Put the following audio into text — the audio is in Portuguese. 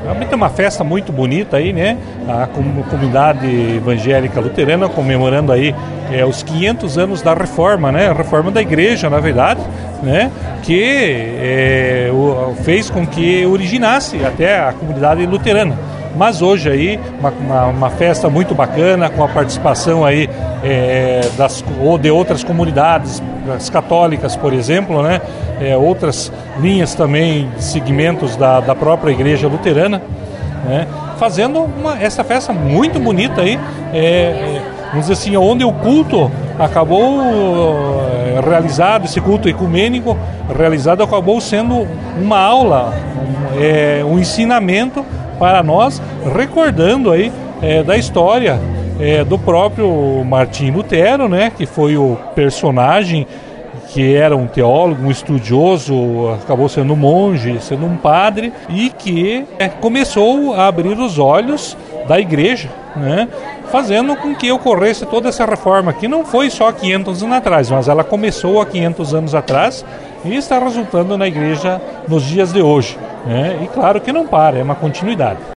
É uma festa muito bonita aí, né? A comunidade evangélica luterana comemorando aí os 500 anos da reforma, né? A reforma da igreja, na verdade, né? Que fez com que originasse até a comunidade luterana. Mas hoje aí uma festa muito bacana, com a participação aí ou de outras comunidades, as católicas, por exemplo, né? Outras linhas também, segmentos da própria igreja luterana, né? Fazendo essa festa muito bonita aí, vamos dizer assim, onde o culto acabou realizado, esse culto ecumênico realizado, acabou sendo uma aula, um ensinamento para nós, recordando aí da história do próprio Martim Lutero, né, que foi o personagem que era um teólogo, um estudioso, acabou sendo um monge, sendo um padre, e que começou a abrir os olhos da igreja, né, fazendo com que ocorresse toda essa reforma, que não foi só 500 anos atrás, mas ela começou há 500 anos atrás e está resultando na igreja nos dias de hoje, né? E claro que não para, é uma continuidade.